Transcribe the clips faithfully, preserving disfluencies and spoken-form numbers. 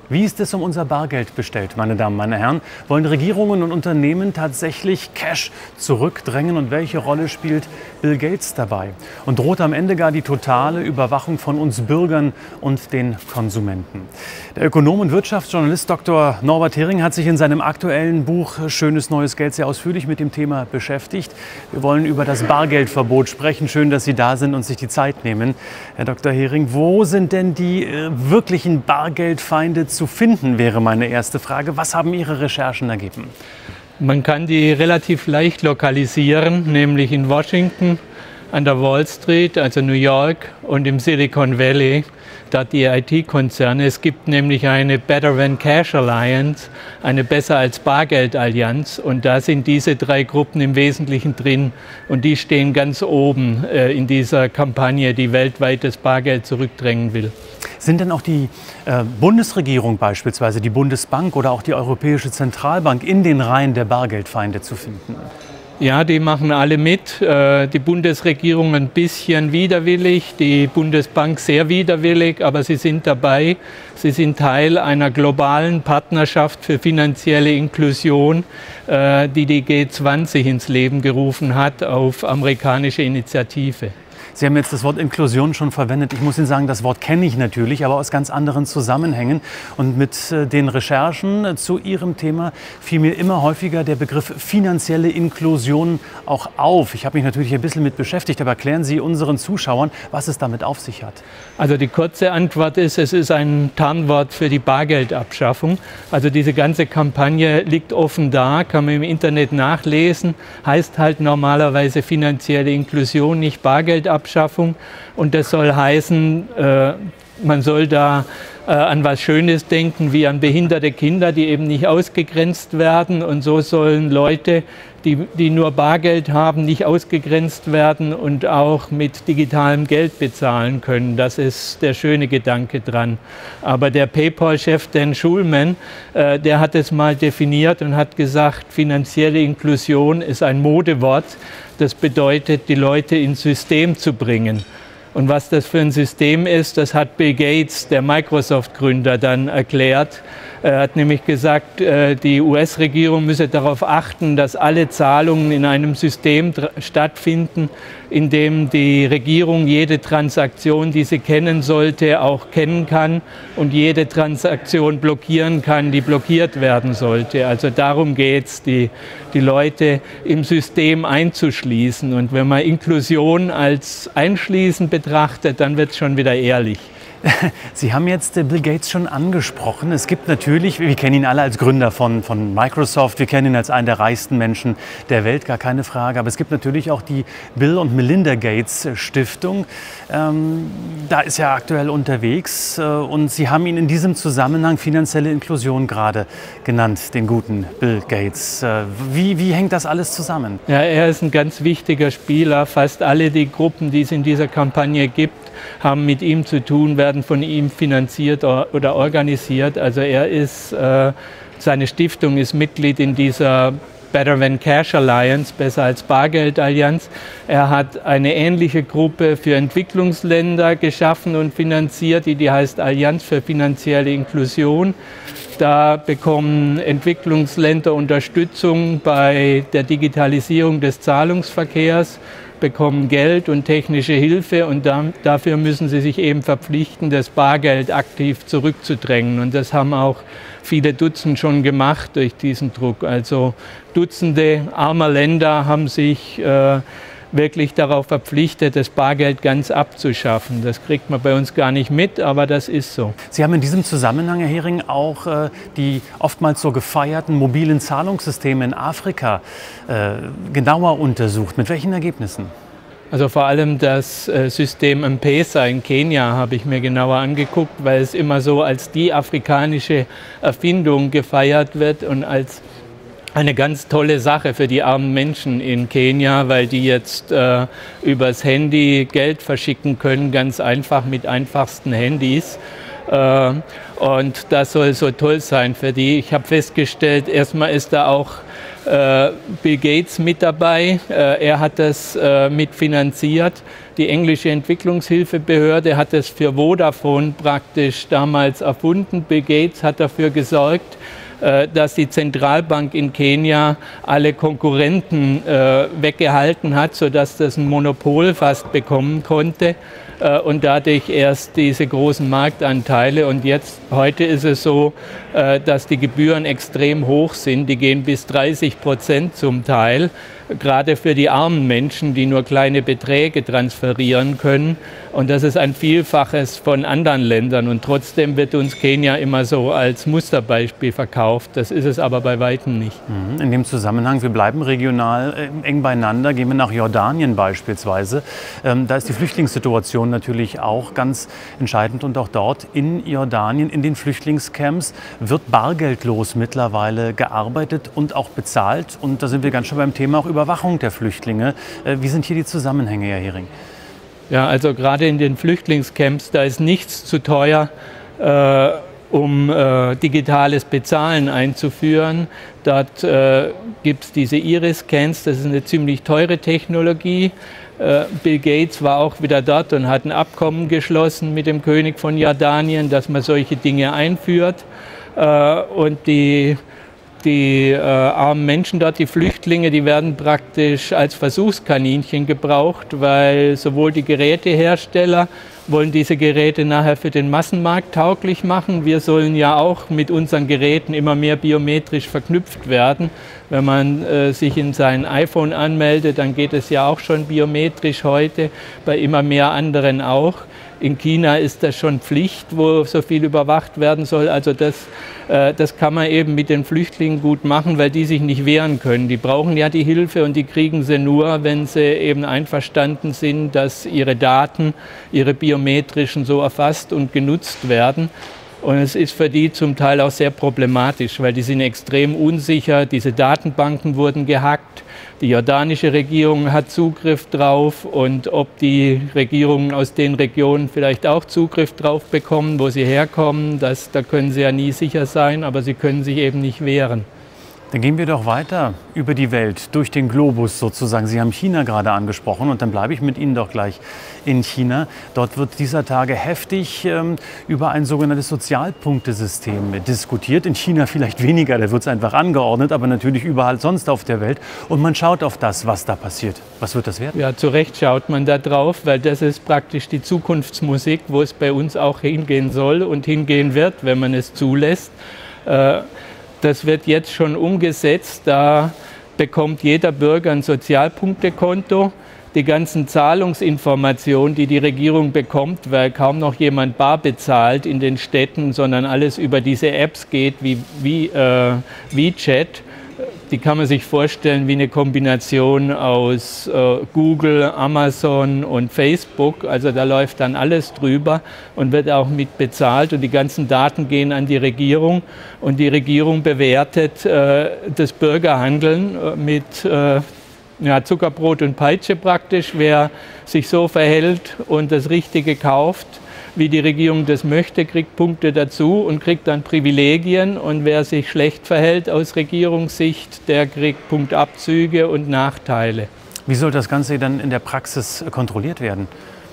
Wie ist es um unser Bargeld bestellt, meine Damen, meine Herren? Wollen Regierungen und Unternehmen tatsächlich Cash zurückdrängen? Und welche Rolle spielt Bill Gates dabei? Und droht am Ende gar die totale Überwachung von uns Bürgern und den Konsumenten? Der Ökonom und Wirtschaftsjournalist Doktor Norbert Hering hat sich in seinem aktuellen Buch Schönes neues Geld sehr ausführlich mit dem Thema beschäftigt. Wir wollen über das Bargeldverbot sprechen. Schön, dass Sie da sind und sich die Zeit nehmen. Herr Doktor Hering, wo sind denn die äh, wirklichen Bargeldfeinde zu finden, wäre meine erste Frage. Was haben Ihre Recherchen ergeben? Man kann die relativ leicht lokalisieren, nämlich in Washington, an der Wall Street, also New York, und im Silicon Valley, dort die I T-Konzerne. Es gibt nämlich eine Better Than Cash Alliance, eine Besser als Bargeld Allianz, und da sind diese drei Gruppen im Wesentlichen drin, und die stehen ganz oben äh, in dieser Kampagne, die weltweit das Bargeld zurückdrängen will. Sind denn auch die äh, Bundesregierung beispielsweise, die Bundesbank oder auch die Europäische Zentralbank in den Reihen der Bargeldfeinde zu finden? Ja, die machen alle mit. Die Bundesregierung ein bisschen widerwillig, die Bundesbank sehr widerwillig, aber sie sind dabei. Sie sind Teil einer globalen Partnerschaft für finanzielle Inklusion, die die G zwanzig ins Leben gerufen hat auf amerikanische Initiative. Sie haben jetzt das Wort Inklusion schon verwendet. Ich muss Ihnen sagen, das Wort kenne ich natürlich, aber aus ganz anderen Zusammenhängen. Und mit den Recherchen zu Ihrem Thema fiel mir immer häufiger der Begriff finanzielle Inklusion auch auf. Ich habe mich natürlich ein bisschen mit beschäftigt, aber erklären Sie unseren Zuschauern, was es damit auf sich hat. Also die kurze Antwort ist, es ist ein Tarnwort für die Bargeldabschaffung. Also diese ganze Kampagne liegt offen da, kann man im Internet nachlesen, heißt halt normalerweise finanzielle Inklusion, nicht Bargeldabschaffung. Und das soll heißen, äh, man soll da äh, an was Schönes denken, wie an behinderte Kinder, die eben nicht ausgegrenzt werden. Und so sollen Leute, die, die nur Bargeld haben, nicht ausgegrenzt werden und auch mit digitalem Geld bezahlen können. Das ist der schöne Gedanke dran. Aber der PayPal-Chef Dan Schulman, äh, der hat es mal definiert und hat gesagt, finanzielle Inklusion ist ein Modewort. Das bedeutet, die Leute ins System zu bringen. Und was das für ein System ist, das hat Bill Gates, der Microsoft-Gründer, dann erklärt. Er hat nämlich gesagt, die U S-Regierung müsse darauf achten, dass alle Zahlungen in einem System stattfinden, in dem die Regierung jede Transaktion, die sie kennen sollte, auch kennen kann und jede Transaktion blockieren kann, die blockiert werden sollte. Also darum geht es, die, die Leute im System einzuschließen. Und wenn man Inklusion als Einschließen betrachtet, dann wird es schon wieder ehrlich. Sie haben jetzt Bill Gates schon angesprochen. Es gibt natürlich, wir kennen ihn alle als Gründer von, von Microsoft, wir kennen ihn als einen der reichsten Menschen der Welt, gar keine Frage. Aber es gibt natürlich auch die Bill und Melinda Gates Stiftung. Ähm, da ist er aktuell unterwegs äh, und Sie haben ihn in diesem Zusammenhang finanzielle Inklusion gerade genannt, den guten Bill Gates. Äh, wie, wie hängt das alles zusammen? Ja, er ist ein ganz wichtiger Spieler. Fast alle die Gruppen, die es in dieser Kampagne gibt, haben mit ihm zu tun, werden von ihm finanziert oder organisiert. Also er ist, äh, seine Stiftung ist Mitglied in dieser Better Than Cash Alliance, Besser als Bargeld Allianz. Er hat eine ähnliche Gruppe für Entwicklungsländer geschaffen und finanziert, die, die heißt Allianz für finanzielle Inklusion. Da bekommen Entwicklungsländer Unterstützung bei der Digitalisierung des Zahlungsverkehrs, bekommen Geld und technische Hilfe, und da, dafür müssen sie sich eben verpflichten, das Bargeld aktiv zurückzudrängen. Und das haben auch viele Dutzend schon gemacht durch diesen Druck. Also Dutzende armer Länder haben sich äh, wirklich darauf verpflichtet, das Bargeld ganz abzuschaffen. Das kriegt man bei uns gar nicht mit, aber das ist so. Sie haben in diesem Zusammenhang, Herr Hering, auch äh, die oftmals so gefeierten mobilen Zahlungssysteme in Afrika äh, genauer untersucht. Mit welchen Ergebnissen? Also vor allem das äh, System M-Pesa in Kenia habe ich mir genauer angeguckt, weil es immer so als die afrikanische Erfindung gefeiert wird und als eine ganz tolle Sache für die armen Menschen in Kenia, weil die jetzt äh, übers Handy Geld verschicken können, ganz einfach mit einfachsten Handys. Äh, und das soll so toll sein für die. Ich habe festgestellt, erstmal ist da auch äh, Bill Gates mit dabei. Äh, er hat das äh, mitfinanziert. Die englische Entwicklungshilfebehörde hat es für Vodafone praktisch damals erfunden. Bill Gates hat dafür gesorgt, äh, dass die Zentralbank in Kenia alle Konkurrenten äh, weggehalten hat, sodass das ein Monopol fast bekommen konnte. Und dadurch erst diese großen Marktanteile. Und jetzt, heute ist es so, dass die Gebühren extrem hoch sind. Die gehen bis dreißig Prozent zum Teil, gerade für die armen Menschen, die nur kleine Beträge transferieren können. Und das ist ein Vielfaches von anderen Ländern. Und trotzdem wird uns Kenia immer so als Musterbeispiel verkauft. Das ist es aber bei weitem nicht. In dem Zusammenhang, wir bleiben regional äh, eng beieinander, gehen wir nach Jordanien beispielsweise. Ähm, da ist die Flüchtlingssituation natürlich auch ganz entscheidend. Und auch dort in Jordanien, in den Flüchtlingscamps, wird bargeldlos mittlerweile gearbeitet und auch bezahlt. Und da sind wir ganz schon beim Thema auch Überwachung der Flüchtlinge. Äh, wie sind hier die Zusammenhänge, Herr Hering? Ja, also gerade in den Flüchtlingscamps, da ist nichts zu teuer, äh, um äh, digitales Bezahlen einzuführen. Dort äh, gibt es diese Iris-Scans, das ist eine ziemlich teure Technologie. Äh, Bill Gates war auch wieder dort und hat ein Abkommen geschlossen mit dem König von Jordanien, dass man solche Dinge einführt. Äh, und die Die äh, armen Menschen dort, die Flüchtlinge, die werden praktisch als Versuchskaninchen gebraucht, weil sowohl die Gerätehersteller wollen diese Geräte nachher für den Massenmarkt tauglich machen. Wir sollen ja auch mit unseren Geräten immer mehr biometrisch verknüpft werden. Wenn man äh, sich in sein iPhone anmeldet, dann geht es ja auch schon biometrisch heute, bei immer mehr anderen auch. In China ist das schon Pflicht, wo so viel überwacht werden soll. Also das, äh, das kann man eben mit den Flüchtlingen gut machen, weil die sich nicht wehren können. Die brauchen ja die Hilfe und die kriegen sie nur, wenn sie eben einverstanden sind, dass ihre Daten, ihre biometrischen so erfasst und genutzt werden. Und es ist für die zum Teil auch sehr problematisch, weil die sind extrem unsicher. Diese Datenbanken wurden gehackt. Die jordanische Regierung hat Zugriff drauf und ob die Regierungen aus den Regionen vielleicht auch Zugriff drauf bekommen, wo sie herkommen, das, da können sie ja nie sicher sein, aber sie können sich eben nicht wehren. Dann gehen wir doch weiter über die Welt, durch den Globus sozusagen. Sie haben China gerade angesprochen und dann bleibe ich mit Ihnen doch gleich in China. Dort wird dieser Tage heftig ähm, über ein sogenanntes Sozialpunktesystem diskutiert. In China vielleicht weniger, da wird es einfach angeordnet, aber natürlich überall sonst auf der Welt. Und man schaut auf das, was da passiert. Was wird das werden? Ja, zu Recht schaut man da drauf, weil das ist praktisch die Zukunftsmusik, wo es bei uns auch hingehen soll und hingehen wird, wenn man es zulässt. Äh, Das wird jetzt schon umgesetzt, da bekommt jeder Bürger ein Sozialpunktekonto. Die ganzen Zahlungsinformationen, die die Regierung bekommt, weil kaum noch jemand bar bezahlt in den Städten, sondern alles über diese Apps geht wie, wie äh, WeChat. Die kann man sich vorstellen wie eine Kombination aus äh, Google, Amazon und Facebook. Also da läuft dann alles drüber und wird auch mit bezahlt. Und die ganzen Daten gehen an die Regierung. Und die Regierung bewertet äh, das Bürgerhandeln mit äh, ja, Zuckerbrot und Peitsche praktisch. Wer sich so verhält und das Richtige kauft, wie die Regierung das möchte, kriegt Punkte dazu und kriegt dann Privilegien. Und wer sich schlecht verhält aus Regierungssicht, der kriegt Punktabzüge und Nachteile. Wie soll das Ganze dann in der Praxis kontrolliert werden?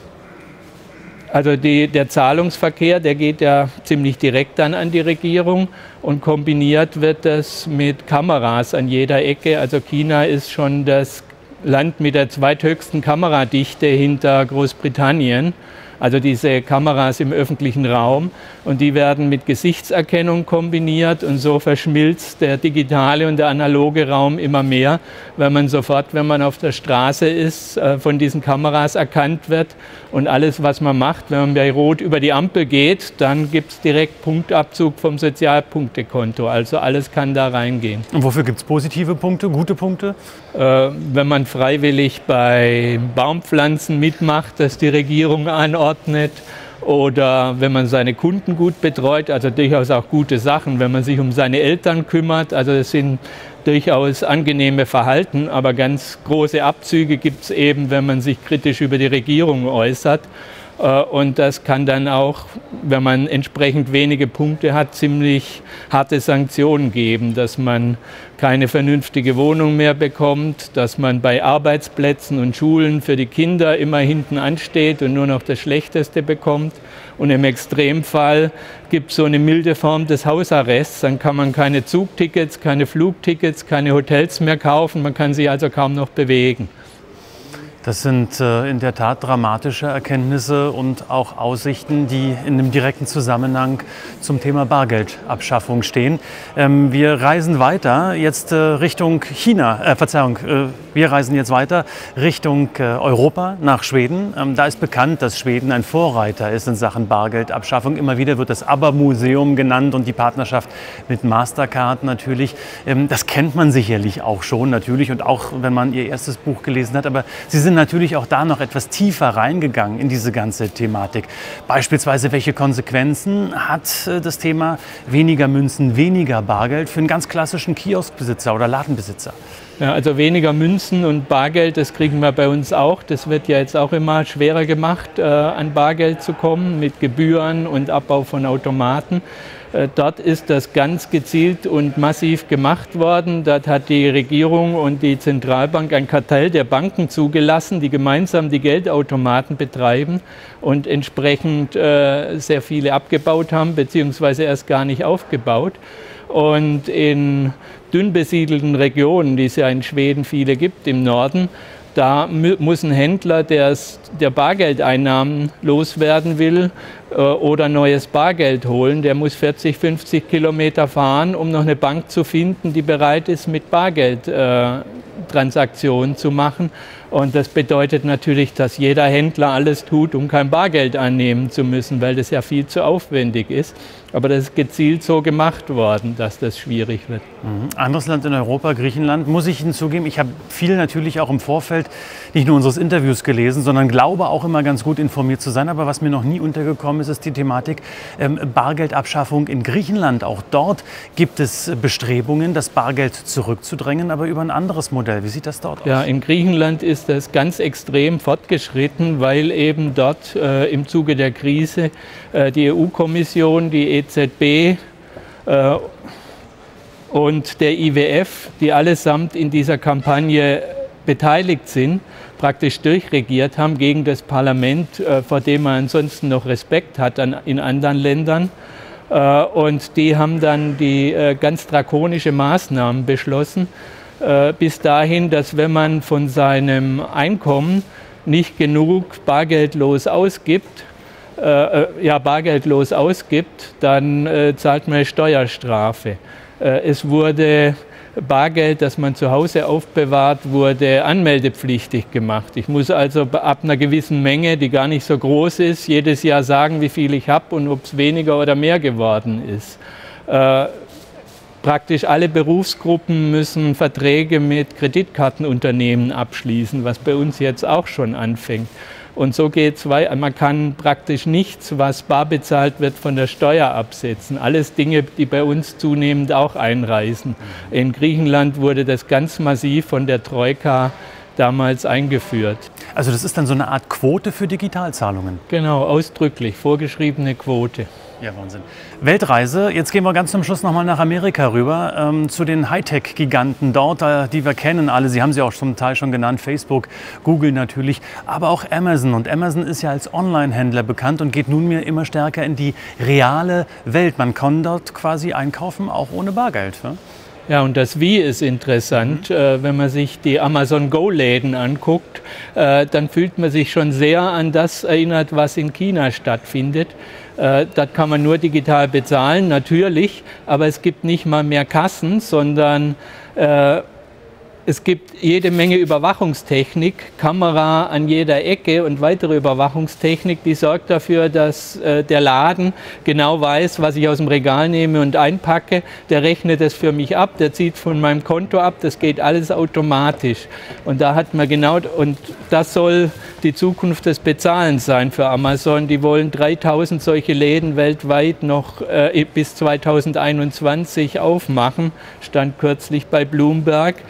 Also die, der Zahlungsverkehr, der geht ja ziemlich direkt dann an die Regierung und kombiniert wird das mit Kameras an jeder Ecke. Also China ist schon das Land mit der zweithöchsten Kameradichte hinter Großbritannien. Also diese Kameras im öffentlichen Raum, und die werden mit Gesichtserkennung kombiniert und so verschmilzt der digitale und der analoge Raum immer mehr, weil man sofort, wenn man auf der Straße ist, von diesen Kameras erkannt wird und alles, was man macht, wenn man bei Rot über die Ampel geht, dann gibt es direkt Punktabzug vom Sozialpunktekonto, also alles kann da reingehen. Und wofür gibt es positive Punkte, gute Punkte? Äh, wenn man freiwillig bei Baumpflanzen mitmacht, das die Regierung anordnet, oder wenn man seine Kunden gut betreut, also durchaus auch gute Sachen, wenn man sich um seine Eltern kümmert, also das sind durchaus angenehme Verhalten, aber ganz große Abzüge gibt es eben, wenn man sich kritisch über die Regierung äußert. Und das kann dann auch, wenn man entsprechend wenige Punkte hat, ziemlich harte Sanktionen geben, dass man keine vernünftige Wohnung mehr bekommt, dass man bei Arbeitsplätzen und Schulen für die Kinder immer hinten ansteht und nur noch das Schlechteste bekommt. Und im Extremfall gibt es so eine milde Form des Hausarrests. Dann kann man keine Zugtickets, keine Flugtickets, keine Hotels mehr kaufen. Man kann sich also kaum noch bewegen. Das sind äh, in der Tat dramatische Erkenntnisse und auch Aussichten, die in einem direkten Zusammenhang zum Thema Bargeldabschaffung stehen. Ähm, wir reisen weiter jetzt äh, Richtung China, äh, Verzeihung, äh, wir reisen jetzt weiter Richtung äh, Europa, nach Schweden. Ähm, da ist bekannt, dass Schweden ein Vorreiter ist in Sachen Bargeldabschaffung. Immer wieder wird das ABBA-Museum genannt und die Partnerschaft mit Mastercard natürlich. Ähm, das kennt man sicherlich auch schon, natürlich, und auch wenn man ihr erstes Buch gelesen hat. Aber Sie sind natürlich auch da noch etwas tiefer reingegangen in diese ganze Thematik. Beispielsweise, welche Konsequenzen hat das Thema weniger Münzen, weniger Bargeld für einen ganz klassischen Kioskbesitzer oder Ladenbesitzer? Ja, also weniger Münzen und Bargeld, das kriegen wir bei uns auch. Das wird ja jetzt auch immer schwerer gemacht, äh, an Bargeld zu kommen mit Gebühren und Abbau von Automaten. Äh, dort ist das ganz gezielt und massiv gemacht worden. Dort hat die Regierung und die Zentralbank ein Kartell der Banken zugelassen, die gemeinsam die Geldautomaten betreiben und entsprechend äh, sehr viele abgebaut haben, beziehungsweise erst gar nicht aufgebaut. Und in dünn besiedelten Regionen, die es ja in Schweden viele gibt, im Norden, da muss ein Händler, der Bargeldeinnahmen loswerden will äh, oder neues Bargeld holen, der muss vierzig, fünfzig Kilometer fahren, um noch eine Bank zu finden, die bereit ist, mit Bargeld äh, Transaktionen zu machen. Und das bedeutet natürlich, dass jeder Händler alles tut, um kein Bargeld annehmen zu müssen, weil das ja viel zu aufwendig ist. Aber das ist gezielt so gemacht worden, dass das schwierig wird. Mhm. Anderes Land in Europa, Griechenland, muss ich hinzugeben. Ich habe viel natürlich auch im Vorfeld nicht nur unseres Interviews gelesen, sondern glaube auch immer ganz gut informiert zu sein. Aber was mir noch nie untergekommen ist, ist die Thematik ähm, Bargeldabschaffung in Griechenland. Auch dort gibt es Bestrebungen, das Bargeld zurückzudrängen, aber über ein anderes Modell. Wie sieht das dort aus? Ja, in Griechenland ist das ganz extrem fortgeschritten, weil eben dort äh, im Zuge der Krise äh, die E U-Kommission, die E Z B äh, und der I W F, die allesamt in dieser Kampagne beteiligt sind, praktisch durchregiert haben gegen das Parlament, äh, vor dem man ansonsten noch Respekt hat an, in anderen Ländern. Äh, und die haben dann die äh, ganz drakonische Maßnahmen beschlossen, äh, bis dahin, dass wenn man von seinem Einkommen nicht genug bargeldlos ausgibt, äh, ja, bargeldlos ausgibt, dann äh, zahlt man eine Steuerstrafe. Äh, es wurde Bargeld, das man zu Hause aufbewahrt, wurde anmeldepflichtig gemacht. Ich muss also ab einer gewissen Menge, die gar nicht so groß ist, jedes Jahr sagen, wie viel ich habe und ob es weniger oder mehr geworden ist. Äh, praktisch alle Berufsgruppen müssen Verträge mit Kreditkartenunternehmen abschließen, was bei uns jetzt auch schon anfängt. Und so geht es weiter. Man kann praktisch nichts, was bar bezahlt wird, von der Steuer absetzen. Alles Dinge, die bei uns zunehmend auch einreisen. In Griechenland wurde das ganz massiv von der Troika damals eingeführt. Also das ist dann so eine Art Quote für Digitalzahlungen? Genau, ausdrücklich, vorgeschriebene Quote. Ja, Wahnsinn. Weltreise, jetzt gehen wir ganz zum Schluss nochmal nach Amerika rüber, ähm, zu den Hightech-Giganten dort, äh, die wir kennen alle. Sie haben sie auch zum Teil schon genannt, Facebook, Google natürlich, aber auch Amazon. Und Amazon ist ja als Online-Händler bekannt und geht nunmehr immer stärker in die reale Welt. Man kann dort quasi einkaufen, auch ohne Bargeld. Ne? Ja, und das Wie ist interessant. Mhm. Äh, wenn man sich die Amazon-Go-Läden anguckt, äh, dann fühlt man sich schon sehr an das erinnert, was in China stattfindet. Äh, das kann man nur digital bezahlen, natürlich, aber es gibt nicht mal mehr Kassen, sondern äh, es gibt jede Menge Überwachungstechnik, Kamera an jeder Ecke und weitere Überwachungstechnik, die sorgt dafür, dass äh, der Laden genau weiß, was ich aus dem Regal nehme und einpacke. Der rechnet es für mich ab, der zieht von meinem Konto ab, das geht alles automatisch. Und da hat man genau, und das soll die Zukunft des Bezahlens sein für Amazon. Die wollen dreitausend solche Läden weltweit noch äh, bis zweitausendeinundzwanzig aufmachen, stand kürzlich bei Bloomberg.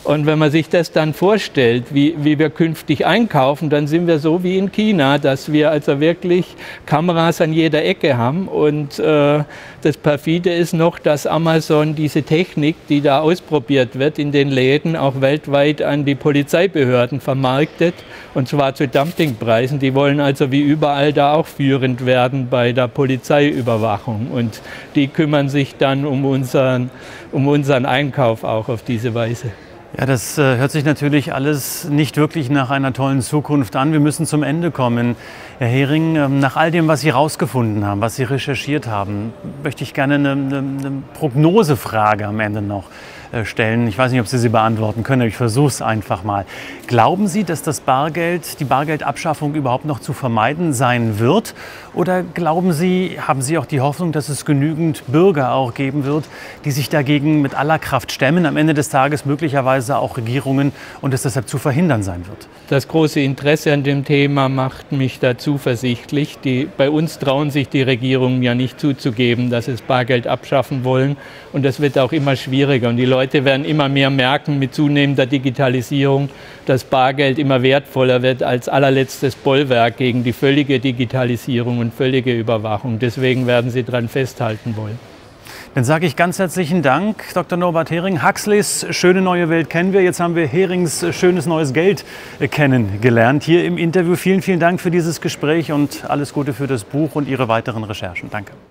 Und wenn man sich das dann vorstellt, wie, wie wir künftig einkaufen, dann sind wir so wie in China, dass wir also wirklich Kameras an jeder Ecke haben. Und äh, das perfide ist noch, dass Amazon diese Technik, die da ausprobiert wird in den Läden, auch weltweit an die Polizeibehörden vermarktet, und zwar zu Dumpingpreisen. Die wollen also wie überall da auch führend werden bei der Polizeiüberwachung. Und die kümmern sich dann um unseren, um unseren Einkauf auch auf diese Weise. Ja, das äh, hört sich natürlich alles nicht wirklich nach einer tollen Zukunft an. Wir müssen zum Ende kommen. Herr Hering, äh, nach all dem, was Sie herausgefunden haben, was Sie recherchiert haben, möchte ich gerne eine, eine, eine Prognosefrage am Ende noch äh, stellen. Ich weiß nicht, ob Sie sie beantworten können, aber ich versuche es einfach mal. Glauben Sie, dass das Bargeld, die Bargeldabschaffung überhaupt noch zu vermeiden sein wird? Oder glauben Sie, haben Sie auch die Hoffnung, dass es genügend Bürger auch geben wird, die sich dagegen mit aller Kraft stemmen, am Ende des Tages möglicherweise auch Regierungen, und es deshalb zu verhindern sein wird? Das große Interesse an dem Thema macht mich da zuversichtlich. Die, bei uns trauen sich die Regierungen ja nicht zuzugeben, dass sie Bargeld abschaffen wollen. Und das wird auch immer schwieriger. Und die Leute werden immer mehr merken mit zunehmender Digitalisierung, dass Bargeld immer wertvoller wird als allerletztes Bollwerk gegen die völlige Digitalisierung und völlige Überwachung. Deswegen werden sie daran festhalten wollen. Dann sage ich ganz herzlichen Dank, Doktor Norbert Hering. Huxleys schöne neue Welt kennen wir. Jetzt haben wir Herings schönes neues Geld kennengelernt hier im Interview. Vielen, vielen Dank für dieses Gespräch und alles Gute für das Buch und Ihre weiteren Recherchen. Danke.